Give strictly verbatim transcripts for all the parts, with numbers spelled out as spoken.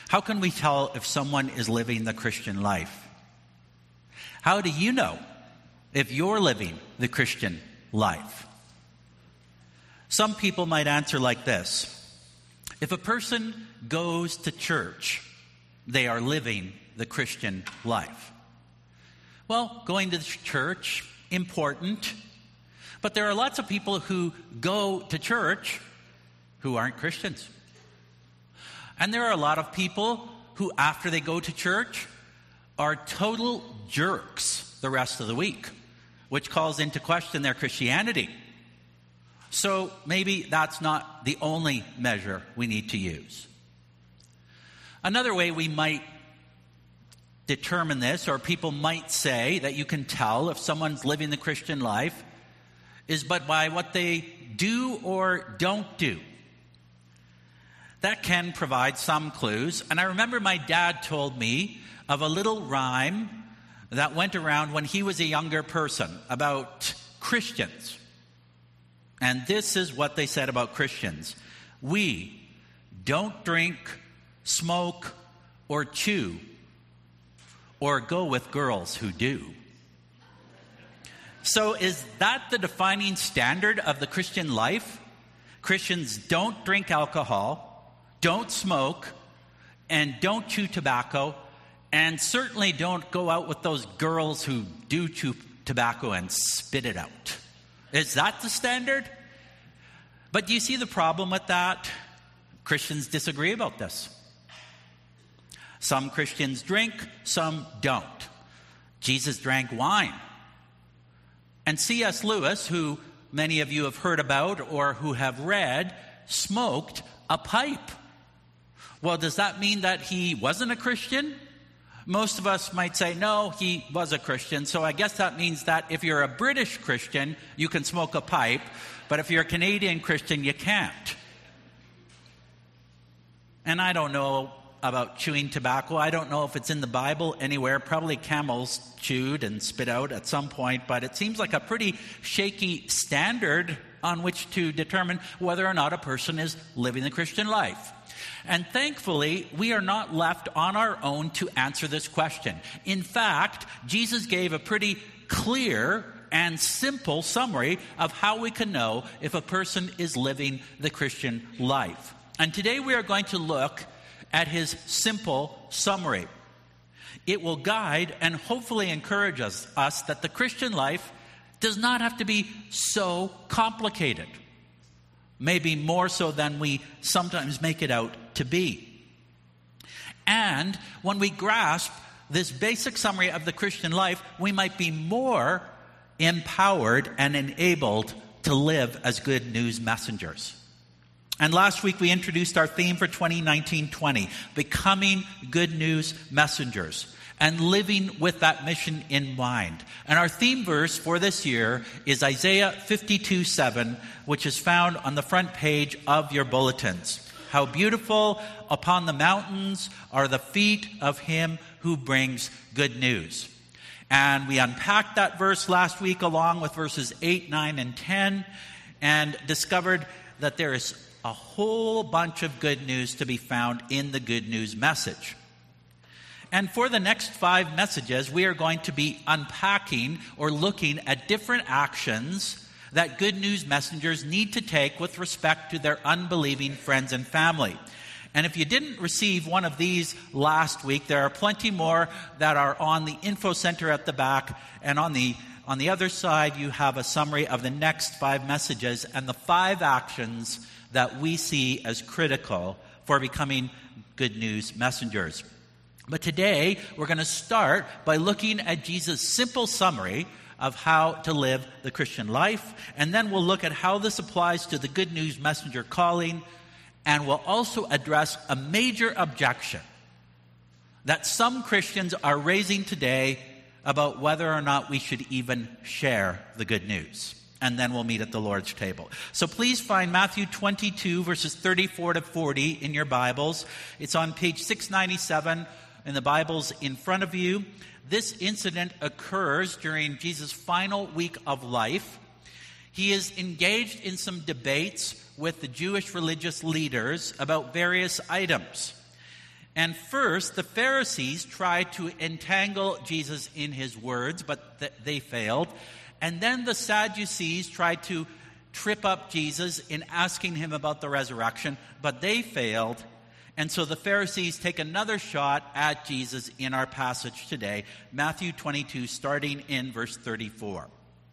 How can we tell if someone is living the Christian life? How do you know if you're living the Christian life? Some people might answer like this. If a person goes to church, they are living the Christian life. Well, going to church, important. But there are lots of people who go to church who aren't Christians. And there are a lot of people who, after they go to church, are total jerks the rest of the week, which calls into question their Christianity. So maybe that's not the only measure we need to use. Another way we might determine this, or people might say that you can tell if someone's living the Christian life, is but by what they do or don't do. That can provide some clues. And I remember my dad told me of a little rhyme that went around when he was a younger person about Christians. And this is what they said about Christians. We don't drink, smoke, or chew, or go with girls who do. So is that the defining standard of the Christian life? Christians don't drink alcohol, don't smoke, and don't chew tobacco, and certainly don't go out with those girls who do chew tobacco and spit it out. Is that the standard? But do you see the problem with that? Christians disagree about this. Some Christians drink, some don't. Jesus drank wine. And C S Lewis, who many of you have heard about or who have read, smoked a pipe. Well, does that mean that he wasn't a Christian? Most of us might say, no, he was a Christian. So I guess that means that if you're a British Christian, you can smoke a pipe. But if you're a Canadian Christian, you can't. And I don't know about chewing tobacco. I don't know if it's in the Bible anywhere. Probably camels chewed and spit out at some point. But it seems like a pretty shaky standard on which to determine whether or not a person is living the Christian life. And thankfully, we are not left on our own to answer this question. In fact, Jesus gave a pretty clear and simple summary of how we can know if a person is living the Christian life. And today we are going to look at his simple summary. It will guide and hopefully encourage us, us that the Christian life does not have to be so complicated. Maybe more so than we sometimes make it out to be. And when we grasp this basic summary of the Christian life, we might be more empowered and enabled to live as good news messengers. And last week we introduced our theme for twenty nineteen twenty, becoming good news messengers, and living with that mission in mind. And our theme verse for this year is Isaiah fifty-two seven, which is found on the front page of your bulletins. How beautiful upon the mountains are the feet of him who brings good news. And we unpacked that verse last week along with verses eight, nine, and ten, and discovered that there is a whole bunch of good news to be found in the good news message. And for the next five messages, we are going to be unpacking or looking at different actions that good news messengers need to take with respect to their unbelieving friends and family. And if you didn't receive one of these last week, there are plenty more that are on the info center at the back. And on the on the other side, you have a summary of the next five messages and the five actions that we see as critical for becoming good news messengers. But today, we're going to start by looking at Jesus' simple summary of how to live the Christian life. And then we'll look at how this applies to the good news messenger calling. And we'll also address a major objection that some Christians are raising today about whether or not we should even share the good news. And then we'll meet at the Lord's table. So please find Matthew twenty-two, verses thirty-four to forty in your Bibles. It's on page six ninety-seven in the Bibles in front of you. This incident occurs during Jesus' final week of life. He is engaged in some debates with the Jewish religious leaders about various items. And first, the Pharisees tried to entangle Jesus in his words, but th- they failed. And then the Sadducees tried to trip up Jesus in asking him about the resurrection, but they failed. And so the Pharisees take another shot at Jesus in our passage today, Matthew twenty-two, starting in verse thirty-four.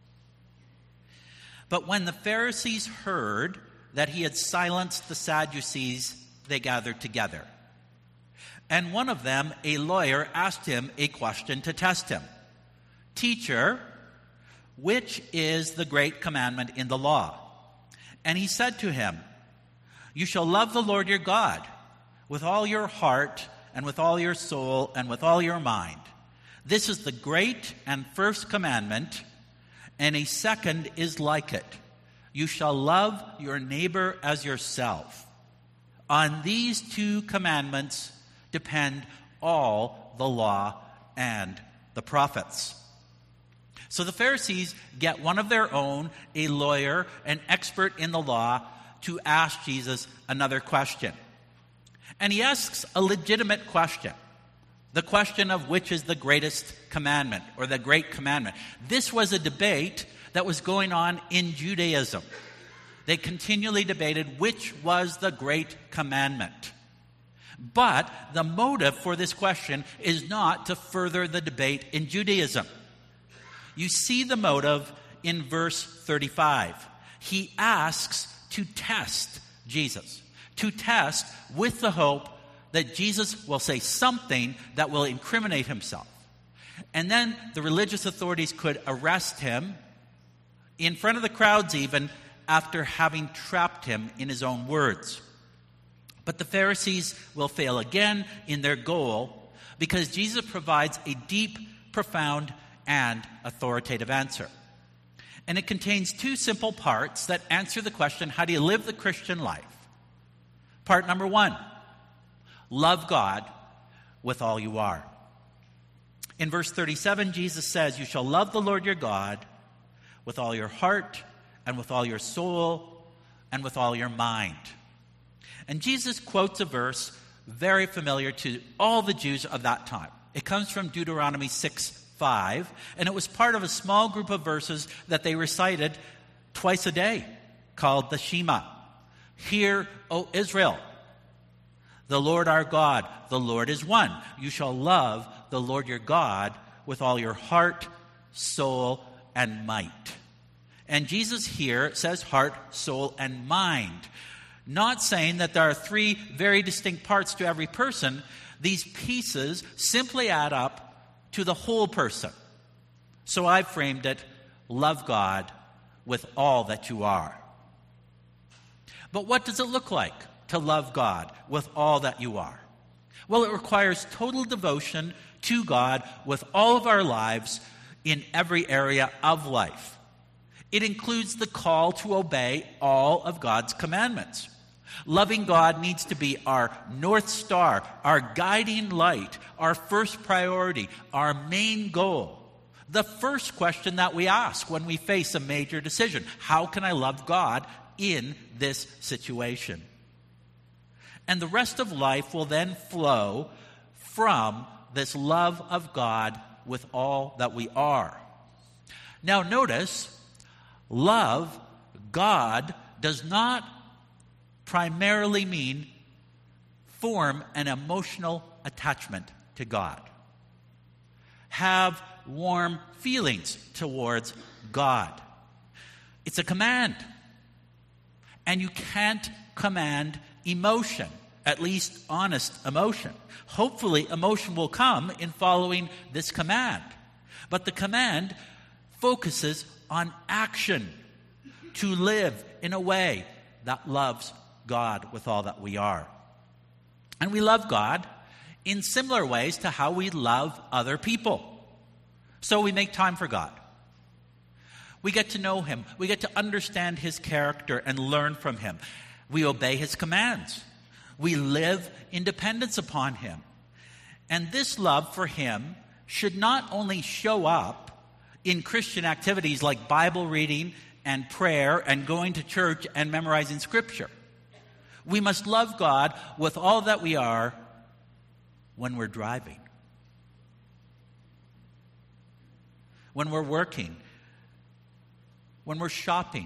But when the Pharisees heard that he had silenced the Sadducees, they gathered together. And one of them, a lawyer, asked him a question to test him. "Teacher, which is the great commandment in the law?" And he said to him, "You shall love the Lord your God with all your heart and with all your soul and with all your mind. This is the great and first commandment, and a second is like it. You shall love your neighbor as yourself. On these two commandments depend all the law and the prophets." So the Pharisees get one of their own, a lawyer, an expert in the law, to ask Jesus another question. And he asks a legitimate question. The question of which is the greatest commandment, or the great commandment. This was a debate that was going on in Judaism. They continually debated which was the great commandment. But the motive for this question is not to further the debate in Judaism. You see the motive in verse thirty-five. He asks to test Jesus. To test with the hope that Jesus will say something that will incriminate himself. And then the religious authorities could arrest him in front of the crowds even after having trapped him in his own words. But the Pharisees will fail again in their goal because Jesus provides a deep, profound, and authoritative answer. And it contains two simple parts that answer the question, how do you live the Christian life? Part number one, love God with all you are. In verse thirty-seven, Jesus says, "You shall love the Lord your God with all your heart and with all your soul and with all your mind." And Jesus quotes a verse very familiar to all the Jews of that time. It comes from Deuteronomy six five, and it was part of a small group of verses that they recited twice a day, called the Shema. "Hear, O Israel, the Lord our God, the Lord is one. You shall love the Lord your God with all your heart, soul, and might." And Jesus here says heart, soul, and mind. Not saying that there are three very distinct parts to every person. These pieces simply add up to the whole person. So I've framed it, love God with all that you are. But what does it look like to love God with all that you are? Well, it requires total devotion to God with all of our lives in every area of life. It includes the call to obey all of God's commandments. Loving God needs to be our North Star, our guiding light, our first priority, our main goal. The first question that we ask when we face a major decision: how can I love God in this situation? And the rest of life will then flow from this love of God with all that we are. Now notice, love God does not primarily mean form an emotional attachment to God. Have warm feelings towards God. It's a command. And you can't command emotion, at least honest emotion. Hopefully, emotion will come in following this command. But the command focuses on action, to live in a way that loves God with all that we are. And we love God in similar ways to how we love other people. So we make time for God. We get to know Him. We get to understand His character and learn from Him. We obey His commands. We live in dependence upon Him. And this love for Him should not only show up in Christian activities like Bible reading and prayer and going to church and memorizing Scripture. We must love God with all that we are when we're driving, when we're working, when we're shopping,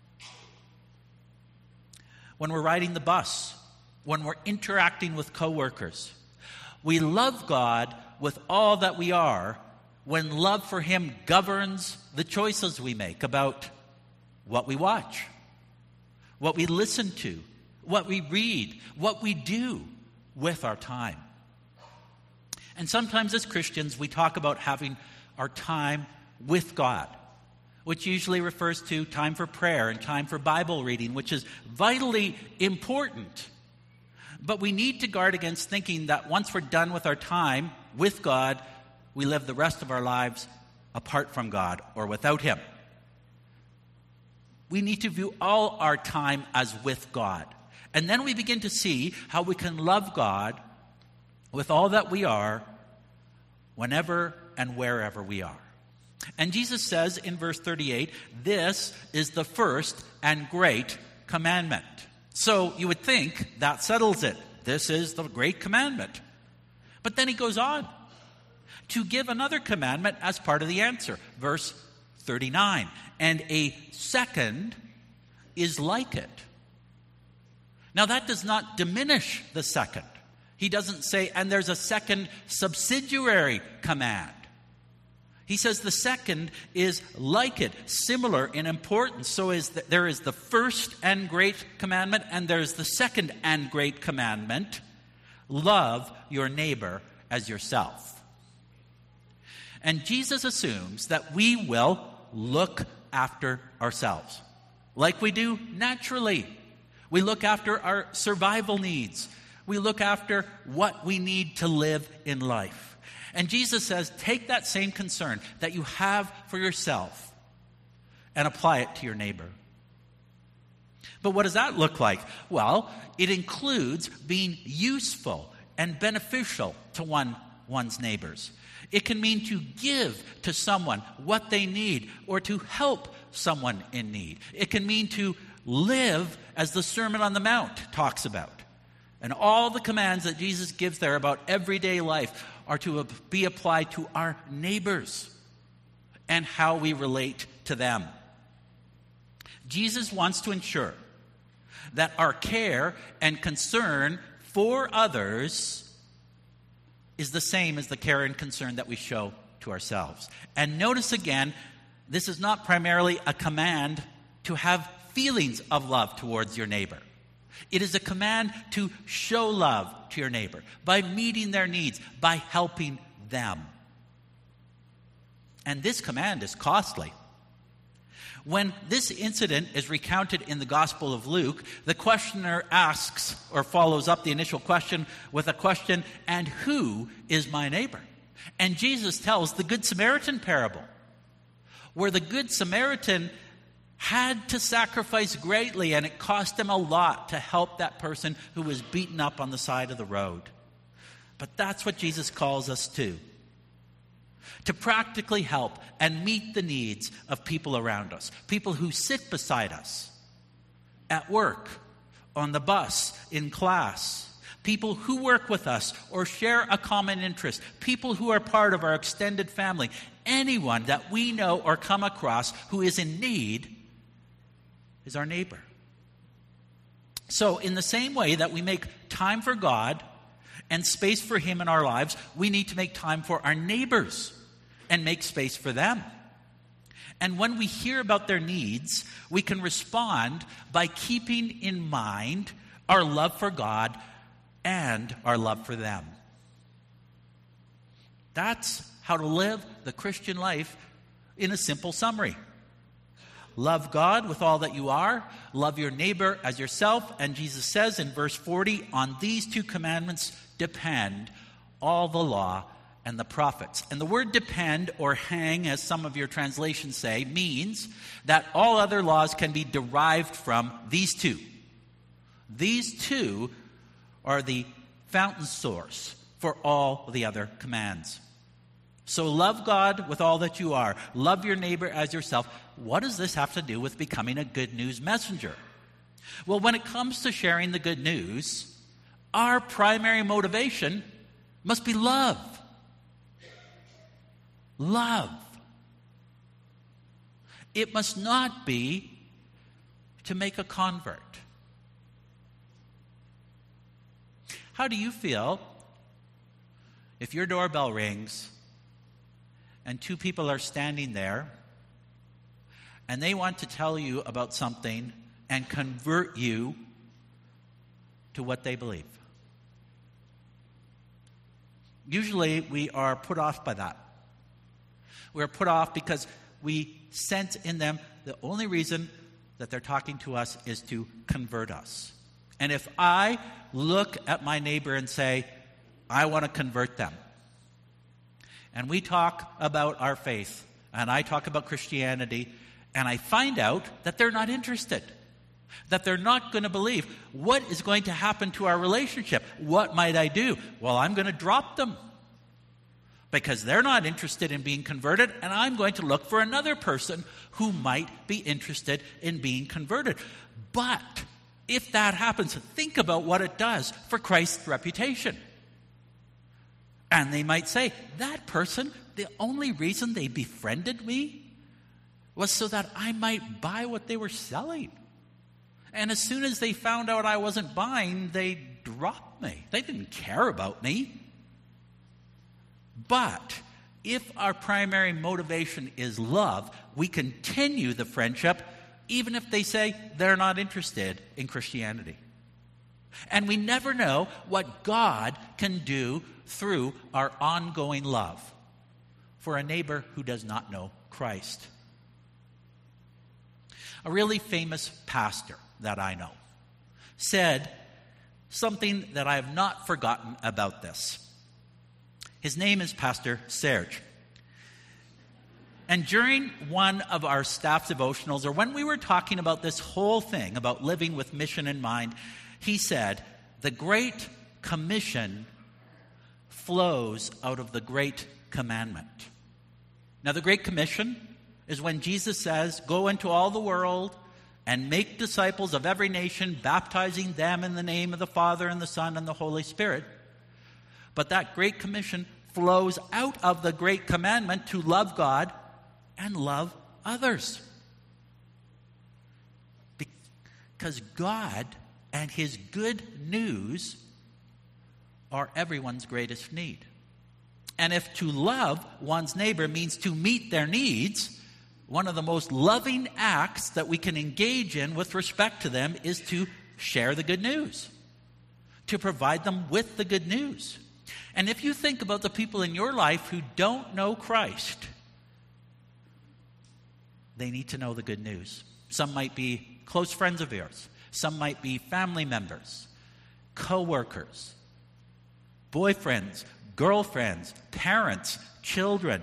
when we're riding the bus, when we're interacting with coworkers. We love God with all that we are when love for Him governs the choices we make about what we watch, what we listen to, what we read, what we do with our time. And sometimes as Christians, we talk about having our time with God, which usually refers to time for prayer and time for Bible reading, which is vitally important. But we need to guard against thinking that once we're done with our time with God, we live the rest of our lives apart from God or without Him. We need to view all our time as with God. And then we begin to see how we can love God with all that we are, whenever and wherever we are. And Jesus says in verse thirty-eight, this is the first and great commandment. So you would think that settles it. This is the great commandment. But then he goes on to give another commandment as part of the answer. Verse thirty-nine. And a second is like it. Now that does not diminish the second. He doesn't say, and there's a second subsidiary command. He says the second is like it, similar in importance. So is the, there is the first and great commandment, and there's the second and great commandment. Love your neighbor as yourself. And Jesus assumes that we will look after ourselves, like we do naturally. We look after our survival needs. We look after what we need to live in life. And Jesus says, take that same concern that you have for yourself and apply it to your neighbor. But what does that look like? Well, it includes being useful and beneficial to one, one's neighbors. It can mean to give to someone what they need or to help someone in need. It can mean to live as the Sermon on the Mount talks about. And all the commands that Jesus gives there about everyday life are to be applied to our neighbors and how we relate to them. Jesus wants to ensure that our care and concern for others is the same as the care and concern that we show to ourselves. And notice again, this is not primarily a command to have feelings of love towards your neighbor. It is a command to show love to your neighbor by meeting their needs, by helping them. And this command is costly. When this incident is recounted in the Gospel of Luke, the questioner asks or follows up the initial question with a question, and who is my neighbor? And Jesus tells the Good Samaritan parable, where the Good Samaritan had to sacrifice greatly, and it cost him a lot to help that person who was beaten up on the side of the road. But that's what Jesus calls us to. To practically help and meet the needs of people around us. People who sit beside us at work, on the bus, in class. People who work with us or share a common interest. People who are part of our extended family. Anyone that we know or come across who is in need is our neighbor. So in the same way that we make time for God and space for Him in our lives, we need to make time for our neighbors and make space for them. And when we hear about their needs, we can respond by keeping in mind our love for God and our love for them. That's how to live the Christian life in a simple summary. Love God with all that you are. Love your neighbor as yourself. And Jesus says in verse forty, on these two commandments depend all the law and the prophets. And the word depend or hang, as some of your translations say, means that all other laws can be derived from these two. These two are the fountain source for all the other commands. So love God with all that you are. Love your neighbor as yourself. What does this have to do with becoming a good news messenger? Well, when it comes to sharing the good news, our primary motivation must be love. Love. It must not be to make a convert. How do you feel if your doorbell rings and two people are standing there and they want to tell you about something and convert you to what they believe? Usually we are put off by that. We're put off because we sense in them the only reason that they're talking to us is to convert us. And if I look at my neighbor and say, I want to convert them, and we talk about our faith, and I talk about Christianity, and I find out that they're not interested, that they're not going to believe, what is going to happen to our relationship? What might I do? Well, I'm going to drop them because they're not interested in being converted, and I'm going to look for another person who might be interested in being converted. But if that happens, think about what it does for Christ's reputation. And they might say, that person, the only reason they befriended me was so that I might buy what they were selling. And as soon as they found out I wasn't buying, they dropped me. They didn't care about me. But if our primary motivation is love, we continue the friendship even if they say they're not interested in Christianity. And we never know what God can do through our ongoing love for a neighbor who does not know Christ. A really famous pastor that I know said something that I have not forgotten about this. His name is Pastor Serge. And during one of our staff devotionals, or when we were talking about this whole thing, about living with mission in mind, he said, the Great Commission flows out of the Great Commandment. Now, the Great Commission is when Jesus says, go into all the world and make disciples of every nation, baptizing them in the name of the Father and the Son and the Holy Spirit. But that Great Commission flows out of the Great Commandment to love God and love others. Because God and His good news are everyone's greatest need. And if to love one's neighbor means to meet their needs, one of the most loving acts that we can engage in with respect to them is to share the good news, to provide them with the good news. And if you think about the people in your life who don't know Christ, they need to know the good news. Some might be close friends of yours. Some might be family members, co-workers, boyfriends, girlfriends, parents, children.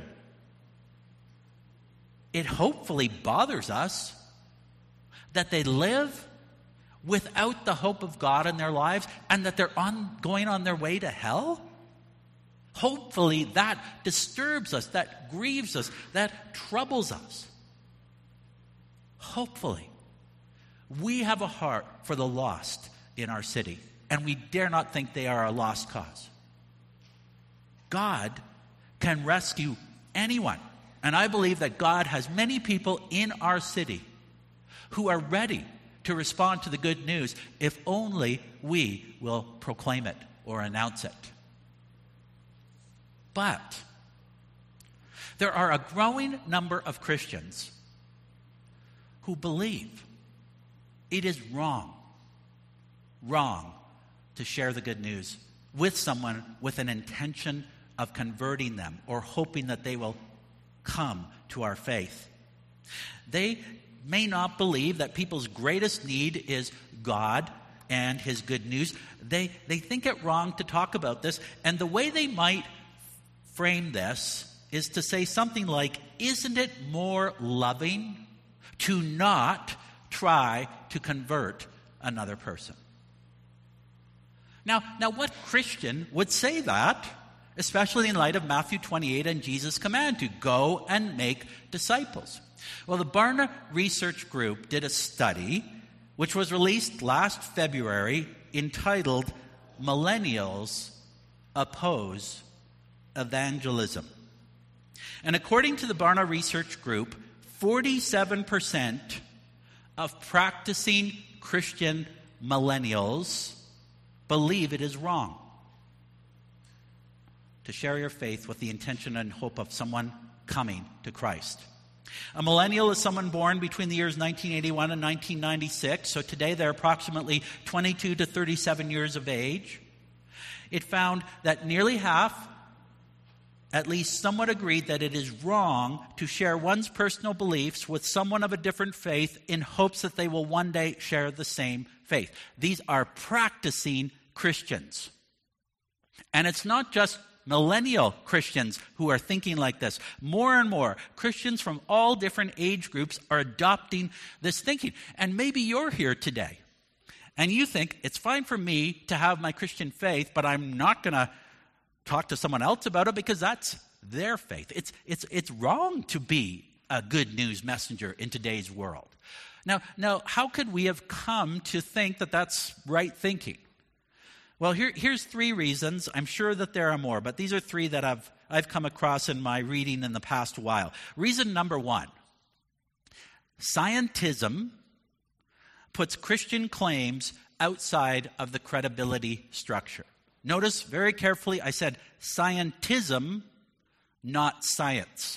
It hopefully bothers us that they live without the hope of God in their lives and that they're on, going on their way to hell. Hopefully that disturbs us, that grieves us, that troubles us. Hopefully we have a heart for the lost in our city, and we dare not think they are a lost cause. God can rescue anyone. And I believe that God has many people in our city who are ready to respond to the good news if only we will proclaim it or announce it. But there are a growing number of Christians who believe it is wrong, wrong to share the good news with someone with an intention of converting them or hoping that they will come to our faith. They may not believe that people's greatest need is God and His good news. They, they think it wrong to talk about this, and the way they might frame this is to say something like, isn't it more loving to not try to convert another person? Now, now what Christian would say that? Especially in light of Matthew twenty-eight and Jesus' command to go and make disciples. Well, the Barna Research Group did a study which was released last February entitled Millennials oppose evangelism. And according to the Barna Research Group, forty-seven percent of practicing Christian millennials believe it is wrong to share your faith with the intention and hope of someone coming to Christ. A millennial is someone born between the years nineteen eighty-one and nineteen ninety-six, so today they're approximately twenty-two to thirty-seven years of age. It found that nearly half at least somewhat agreed that it is wrong to share one's personal beliefs with someone of a different faith in hopes that they will one day share the same faith. These are practicing Christians. And it's not just millennial Christians who are thinking like this. More and more Christians from all different age groups are adopting this thinking. And maybe you're here today and you think it's fine for me to have my Christian faith, but I'm not going to talk to someone else about it because that's their faith. It's it's it's wrong to be a good news messenger in today's world. Now, now, how could we have come to think that that's right thinking? Well, here, here's three reasons. I'm sure that there are more, but these are three that I've I've come across in my reading in the past while. Reason number one: scientism puts Christian claims outside of the credibility structure. Notice very carefully, I said scientism, not science.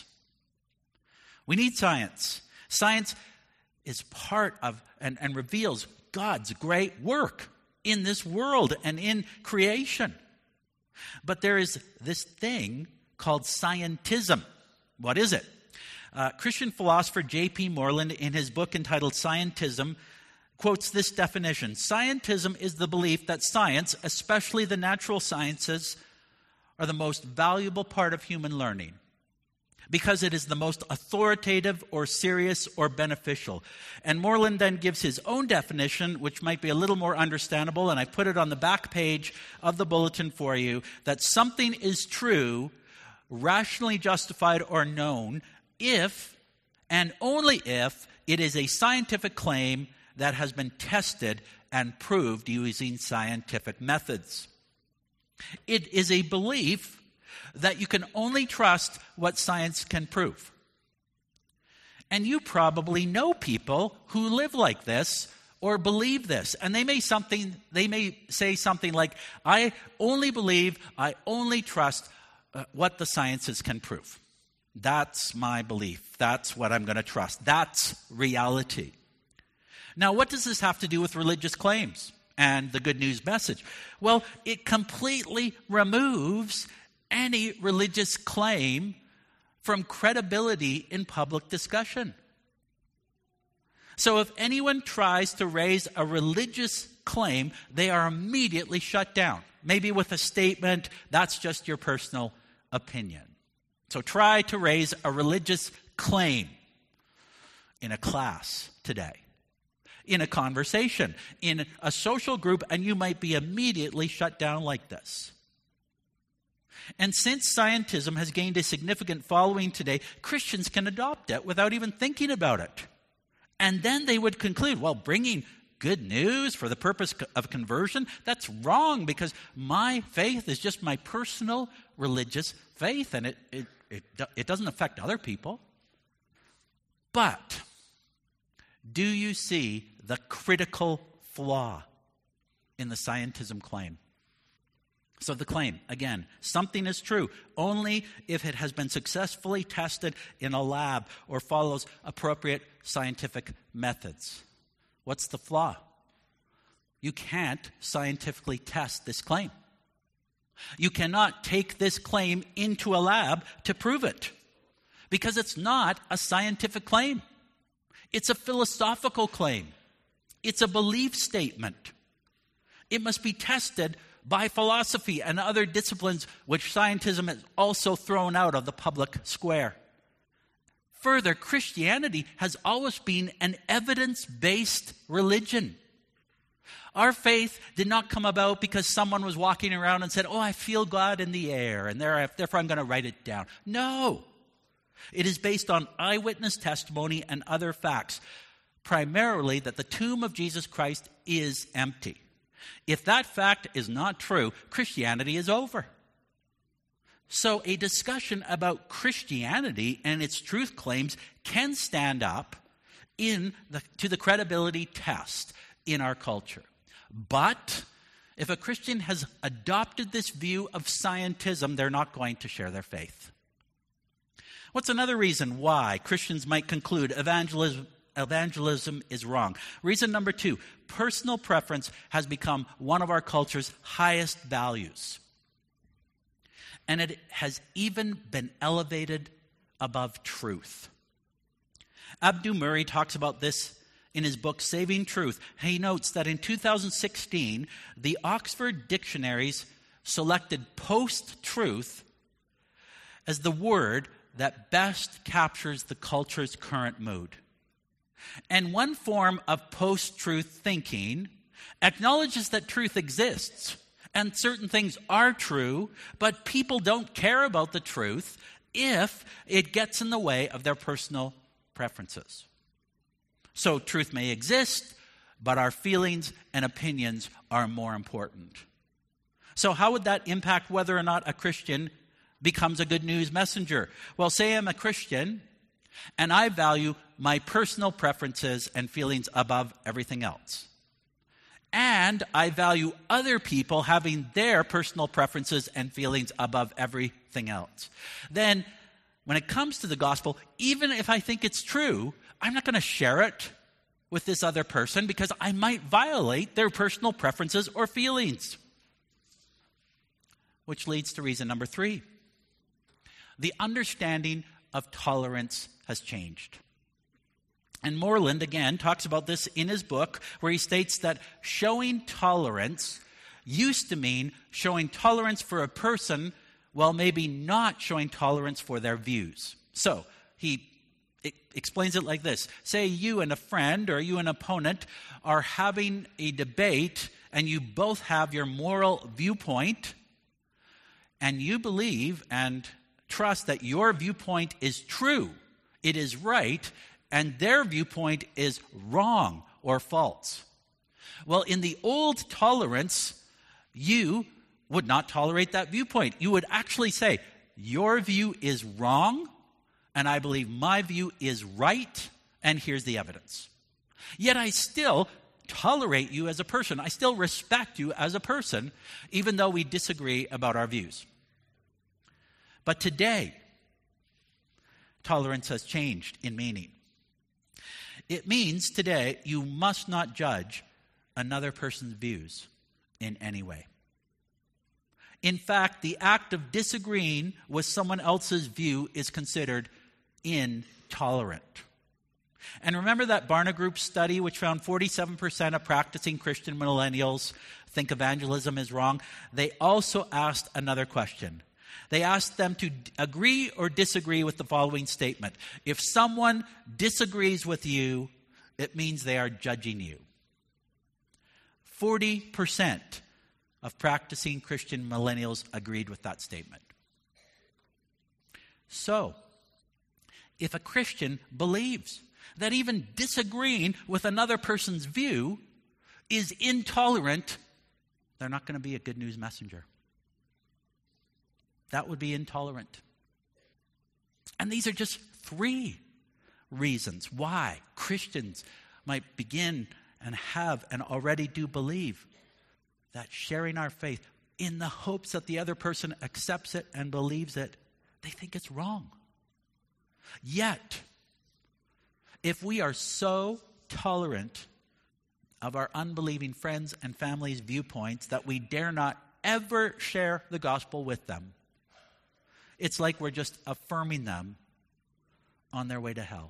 We need science. Science is part of and, and reveals God's great work in this world and in creation. But there is this thing called scientism. What is it? Uh, Christian philosopher J P Moreland, in his book entitled Scientism, quotes this definition: scientism is the belief that science, especially the natural sciences, are the most valuable part of human learning because it is the most authoritative or serious or beneficial. And Moreland then gives his own definition, which might be a little more understandable, and I put it on the back page of the bulletin for you, that something is true, rationally justified or known, if and only if it is a scientific claim that has been tested and proved using scientific methods. It is a belief that you can only trust what science can prove. And you probably know people who live like this or believe this. And they may something they may say something like, I only believe, I only trust uh, what the sciences can prove. That's my belief. That's what I'm going to trust. That's reality. Now, what does this have to do with religious claims and the good news message? Well, it completely removes any religious claim from credibility in public discussion. So if anyone tries to raise a religious claim, they are immediately shut down. Maybe with a statement, that's just your personal opinion. So try to raise a religious claim in a class today, in a conversation, in a social group, and you might be immediately shut down like this. And since scientism has gained a significant following today, Christians can adopt it without even thinking about it. And then they would conclude, well, bringing good news for the purpose of conversion, that's wrong because my faith is just my personal religious faith, and it, it, it, it doesn't affect other people. But do you see the critical flaw in the scientism claim? So the claim, again, something is true only if it has been successfully tested in a lab or follows appropriate scientific methods. What's the flaw? You can't scientifically test this claim. You cannot take this claim into a lab to prove it because it's not a scientific claim. It's a philosophical claim. It's a belief statement. It must be tested by philosophy and other disciplines which scientism has also thrown out of the public square. Further, Christianity has always been an evidence-based religion. Our faith did not come about because someone was walking around and said, oh, I feel God in the air, and therefore I'm going to write it down. No. It is based on eyewitness testimony and other facts, primarily that the tomb of Jesus Christ is empty. If that fact is not true, Christianity is over. So a discussion about Christianity and its truth claims can stand up in the, to the credibility test in our culture. But if a Christian has adopted this view of scientism, they're not going to share their faith. What's another reason why Christians might conclude evangelism, evangelism is wrong? Reason number two, personal preference has become one of our culture's highest values. And it has even been elevated above truth. Abdu Murray talks about this in his book, Saving Truth. He notes that in two thousand sixteen, the Oxford Dictionaries selected post-truth as the word that best captures the culture's current mood. And one form of post-truth thinking acknowledges that truth exists and certain things are true, but people don't care about the truth if it gets in the way of their personal preferences. So truth may exist, but our feelings and opinions are more important. So how would that impact whether or not a Christian becomes a good news messenger? Well, say I'm a Christian and I value my personal preferences and feelings above everything else. And I value other people having their personal preferences and feelings above everything else. Then, when it comes to the gospel, even if I think it's true, I'm not going to share it with this other person because I might violate their personal preferences or feelings. Which leads to reason number three. The understanding of tolerance has changed. And Moreland, again, talks about this in his book, where he states that showing tolerance used to mean showing tolerance for a person while maybe not showing tolerance for their views. So, he it explains it like this. Say you and a friend or you and an opponent are having a debate and you both have your moral viewpoint and you believe and trust that your viewpoint is true, it is right, and their viewpoint is wrong or false. Well, in the old tolerance, you would not tolerate that viewpoint. You would actually say, your view is wrong, and I believe my view is right, and here's the evidence. Yet I still tolerate you as a person. I still respect you as a person, even though we disagree about our views. But today, tolerance has changed in meaning. It means today you must not judge another person's views in any way. In fact, the act of disagreeing with someone else's view is considered intolerant. And remember that Barna Group study which found forty-seven percent of practicing Christian millennials think evangelism is wrong? They also asked another question. They asked them to agree or disagree with the following statement. If someone disagrees with you, it means they are judging you. forty percent of practicing Christian millennials agreed with that statement. So, if a Christian believes that even disagreeing with another person's view is intolerant, they're not going to be a good news messenger. That would be intolerant. And these are just three reasons why Christians might begin and have and already do believe that sharing our faith in the hopes that the other person accepts it and believes it, they think it's wrong. Yet, if we are so tolerant of our unbelieving friends and families' viewpoints that we dare not ever share the gospel with them, it's like we're just affirming them on their way to hell.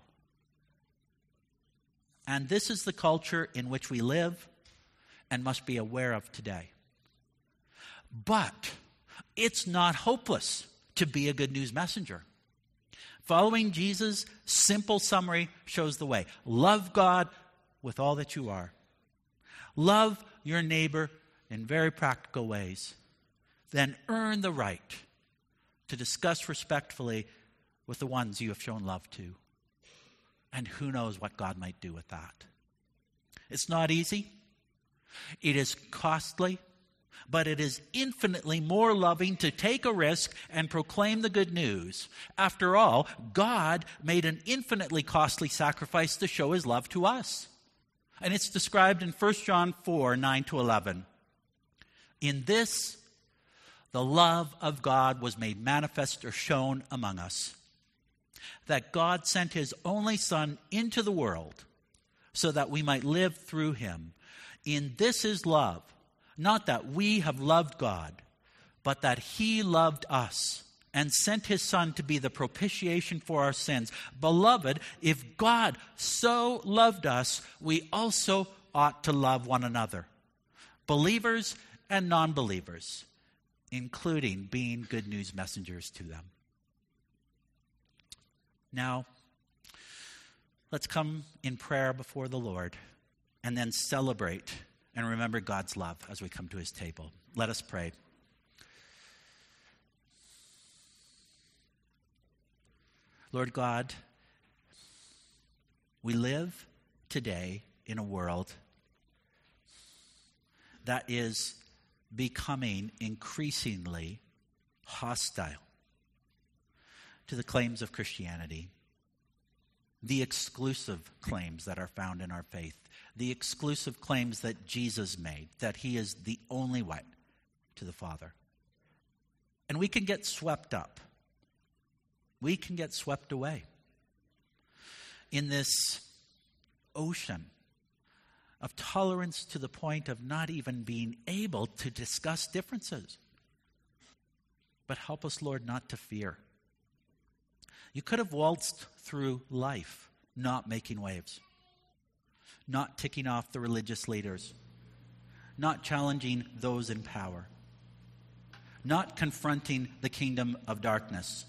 And this is the culture in which we live and must be aware of today. But it's not hopeless to be a good news messenger. Following Jesus' simple summary shows the way. Love God with all that you are. Love your neighbor in very practical ways. Then earn the right to discuss respectfully with the ones you have shown love to. And who knows what God might do with that. It's not easy. It is costly. But it is infinitely more loving to take a risk and proclaim the good news. After all, God made an infinitely costly sacrifice to show his love to us. And it's described in First John four, nine to eleven. In this, the love of God was made manifest or shown among us, that God sent his only Son into the world so that we might live through him. In this is love, not that we have loved God, but that he loved us and sent his Son to be the propitiation for our sins. Beloved, if God so loved us, we also ought to love one another, believers and non-believers, including being good news messengers to them. Now, let's come in prayer before the Lord and then celebrate and remember God's love as we come to his table. Let us pray. Lord God, we live today in a world that is becoming increasingly hostile to the claims of Christianity, the exclusive claims that are found in our faith, the exclusive claims that Jesus made, that he is the only way to the Father. And we can get swept up. We can get swept away in this ocean of tolerance to the point of not even being able to discuss differences. But help us, Lord, not to fear. You could have waltzed through life not making waves, not ticking off the religious leaders, not challenging those in power, not confronting the kingdom of darkness,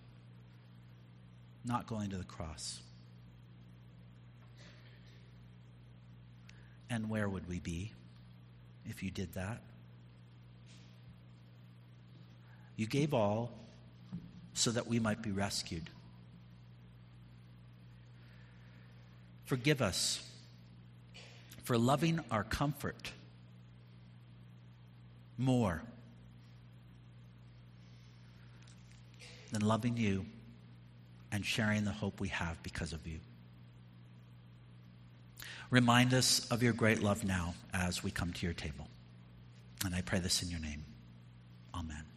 not going to the cross. And where would we be if you did that? You gave all so that we might be rescued. Forgive us for loving our comfort more than loving you and sharing the hope we have because of you. Remind us of your great love now as we come to your table. And I pray this in your name. Amen.